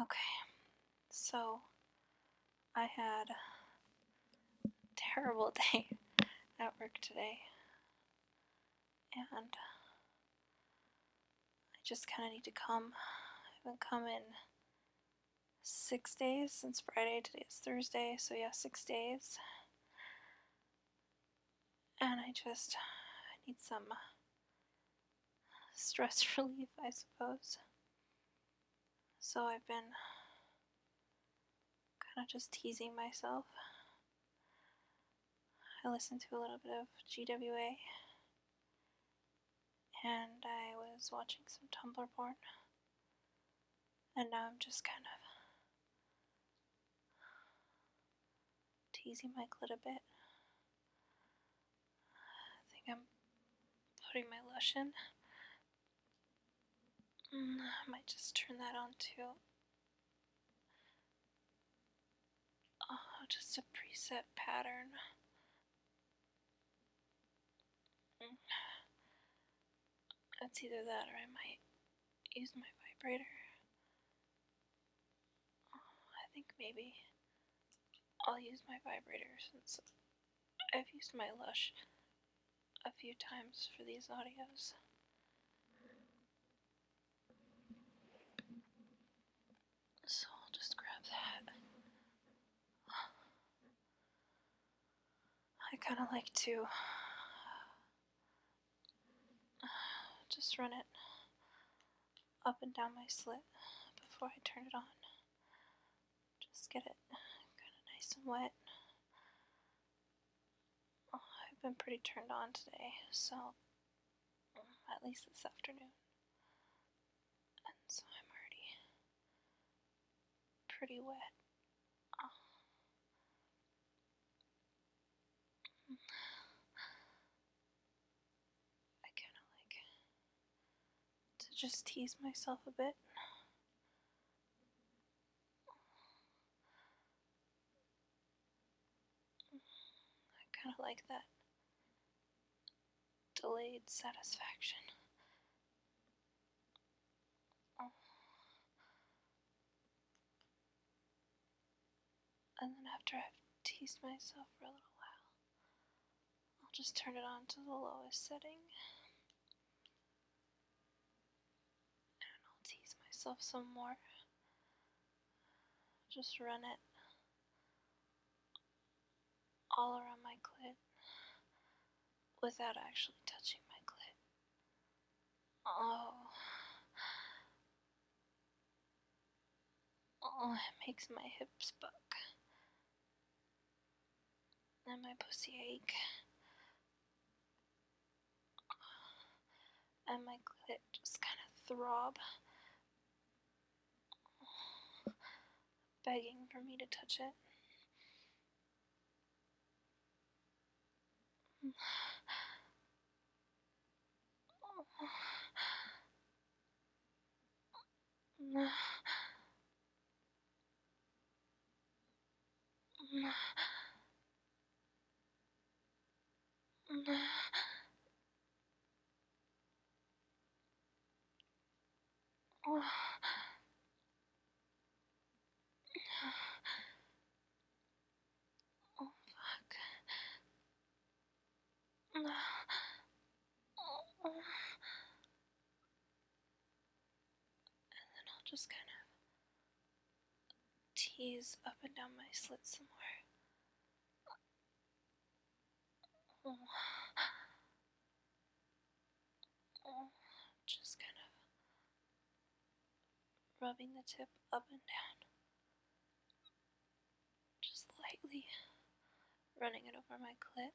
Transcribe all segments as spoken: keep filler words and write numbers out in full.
Okay, so I had a terrible day at work today, and I just kind of need to come. I haven't come in six days since Friday. Today is Thursday, so yeah, six days. And I just I need some stress relief, I suppose. So I've been kind of just teasing myself. I listened to a little bit of G W A, and I was watching some Tumblr porn, and now I'm just kind of teasing my clit a bit. I think I'm putting my Lush in. Mm, I might just turn that on too. Oh, just a preset pattern. Mm. It's either that or I might use my vibrator. Oh, I think maybe I'll use my vibrator since I've used my Lush a few times for these audios. So I'll just grab that. I kind of like to just run it up and down my slit before I turn it on. Just get it kind of nice and wet. Oh, I've been pretty turned on today, so at least this afternoon. And so I'm already pretty wet. Oh. I kind of like to just tease myself a bit. I kind of like that delayed satisfaction. Oh. And then after I've teased myself for a little while, I'll just turn it on to the lowest setting. And I'll tease myself some more. Just run it all around my clit without actually touching my clit. Oh. Oh, it makes my hips buck. And my pussy ache. And my clit just kind of throb, begging for me to touch it. Oh. Oh, fuck. Oh. And then I'll just kind of tease up and down my slit some more. Oh. Oh. Just kind of rubbing the tip up and down. Just lightly running it over my clit.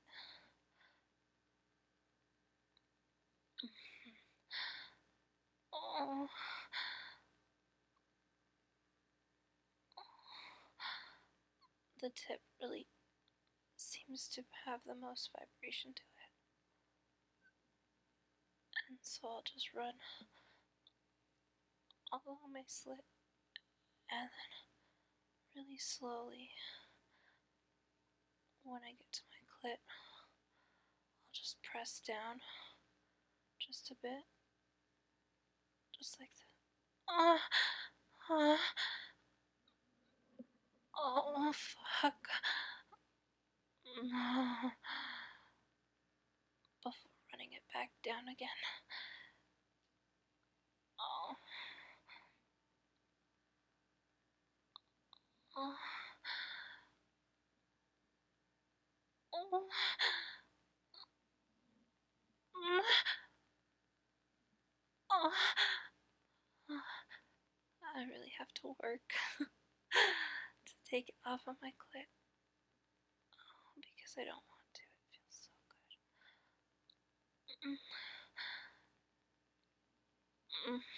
Oh. The tip really seems to have the most vibration to it. And so I'll just run all along my slit and then really slowly, when I get to my clit, I'll just press down just a bit, just like that. Uh, uh, Oh, fuck. Before running it back down again. Oh. Oh. Oh. Oh. I really have to work to take it off of my clit. Oh, because I don't want to. It feels so good. Mm. Mm.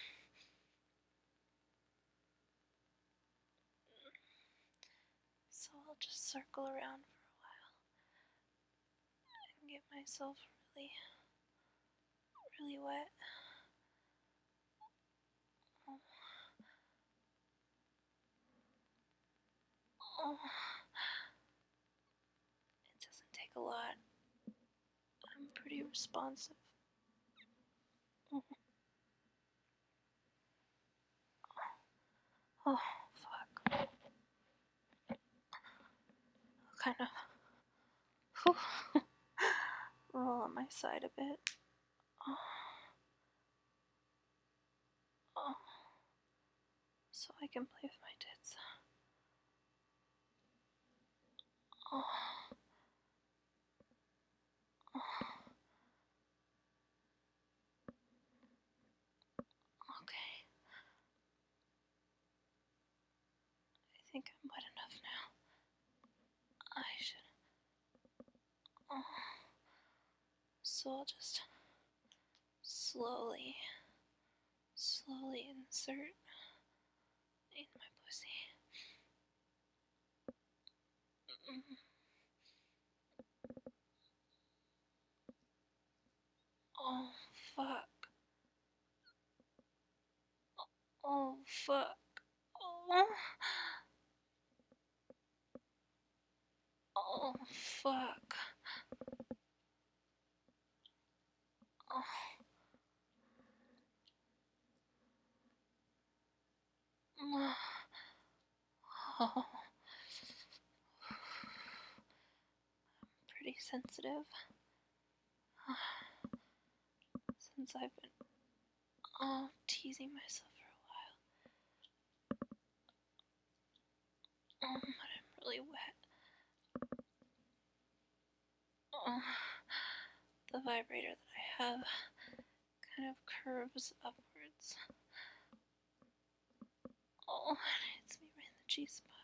So I'll just circle around for a while and get myself really, really wet. Oh. Oh. It doesn't take a lot. I'm pretty responsive. Oh, oh fuck. Kind of whew, roll on my side a bit. Oh. Oh. So I can play with my tits. Oh. Oh. Okay. I think I'm wet enough now. I should. Oh. So I'll just slowly, slowly insert in my pussy. Mm. Oh, fuck. Oh, fuck. Oh. Oh, fuck. Oh. Oh. Pretty sensitive. Since I've been oh, teasing myself for a while. Oh, but I'm really wet. Oh, the vibrator that I have kind of curves upwards. Oh, it hits me right in the G spot.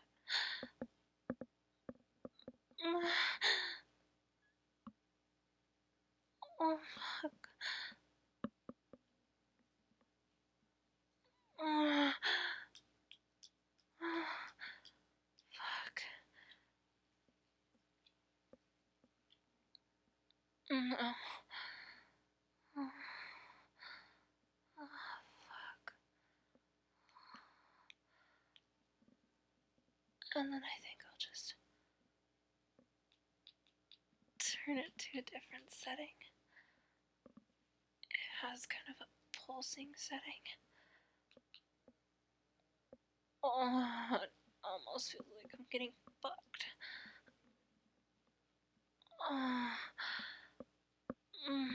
Oh, fuck. Oh, fuck. No. Oh, fuck. And then I think I'll just turn it to a different setting. It has kind of a pulsing setting. Oh, it almost feels like I'm getting fucked. Oh. Mm.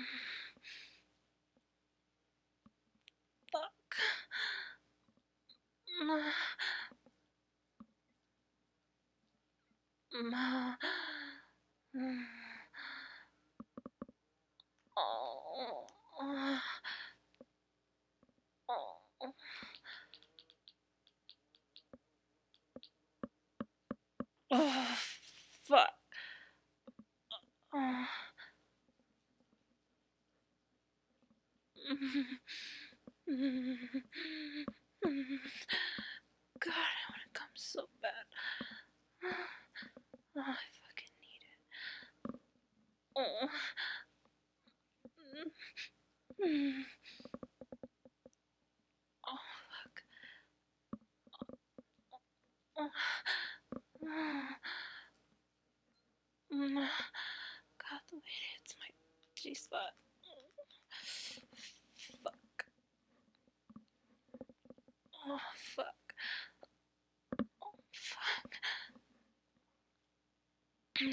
Fuck. Mm. Mm. Mm. Oh. Oh. Oh. Oh. Fuck. Oh. Mm. Mm. God, I want to come so bad. Oh, I fucking need it. Oh. Mm. Oh, fuck. Oh. Mm. God, the way it hits my G spot. Fuck. Oh, fuck. Oh, fuck.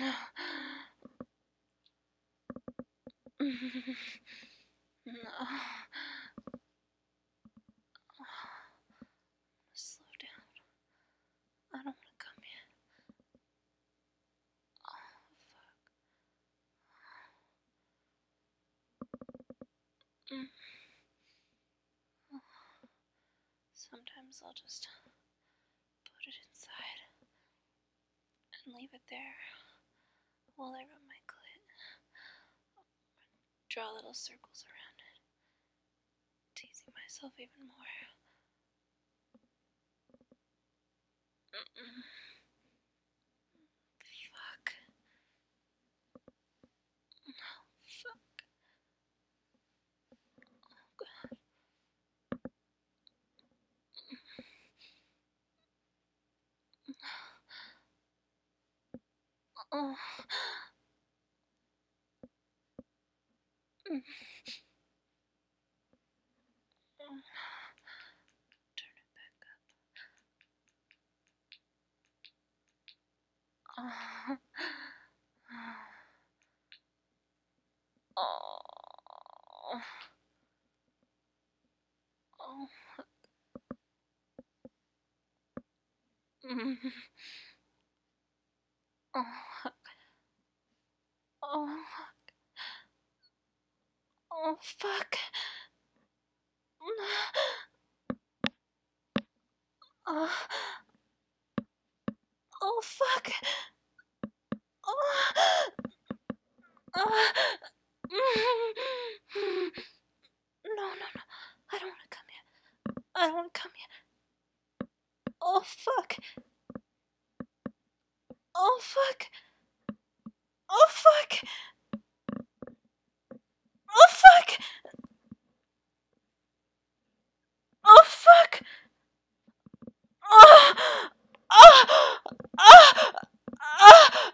No. No. Slow down. I don't want to come here. Oh, fuck. Mm. Sometimes I'll just put it inside and leave it there while I rub my clit. Draw little circles around it, teasing myself even more. Mm-mm. Fuck. Oh, fuck. Oh, God. Oh. Mm. Turn it back up. Oh. Oh. Oh. Mm. Oh. Oh. Oh, fuck. Oh. Oh, fuck. Oh. Oh. No, no, no. I don't want to come here. I don't want to come here. Oh, fuck. Oh, fuck. Oh, fuck. Oh, fuck. Oh, fuck. Oh. Oh. Oh. Oh.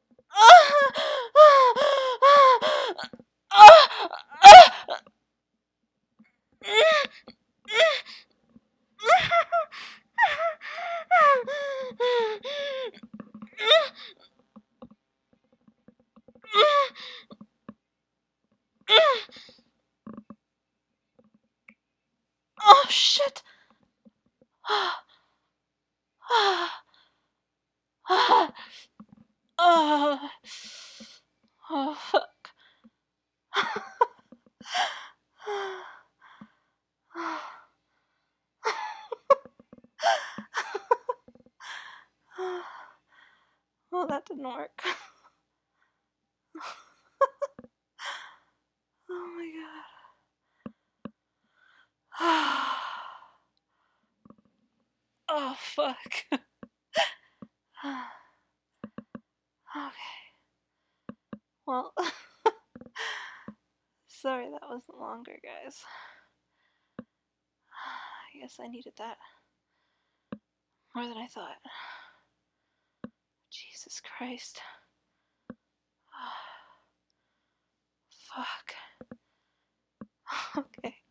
Oh, shit. Oh. Oh. Oh, fuck. Well, that didn't work. Oh my god. Oh, fuck. Okay. Well, sorry that wasn't longer, guys. I guess I needed that more than I thought. Jesus Christ. Fuck. Okay.